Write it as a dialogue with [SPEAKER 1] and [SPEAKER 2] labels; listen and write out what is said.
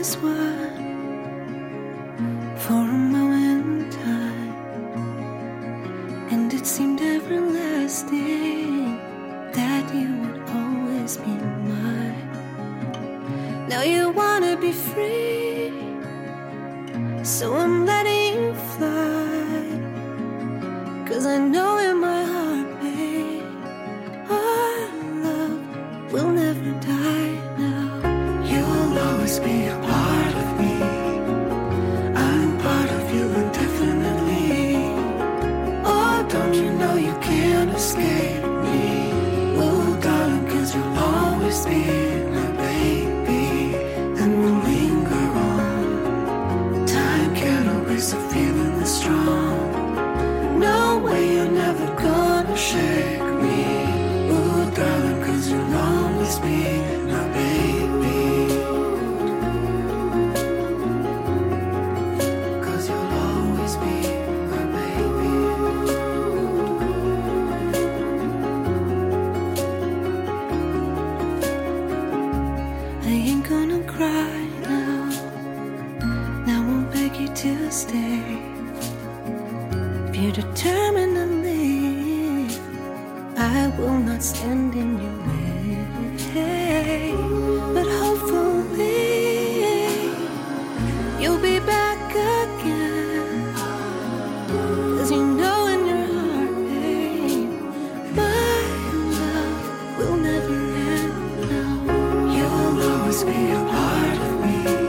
[SPEAKER 1] this one for a moment in time, and it seemed everlasting that you would always be mine. Now you wanna be free, so I'm letting you fly, 'cause I know in my heart, babe, our love will never die. Now you'll always be a part of me, I'm part of you indefinitely. Oh, don't you know you can't escape me? Oh, darling, 'cause you'll always be my baby, and we'll linger on. Time can't erase a feeling this strong. No way, you're never gonna shake me. Oh, darling, 'cause you'll always be my baby. 'Cause you'll always be my baby. I ain't gonna cry now. Now I won't beg you to stay. If you're determined to leave, I will not stand in your way. But hopefully you'll be back again, 'cause you know in your heart, babe, my love will never end. No, you'll always be a part of me,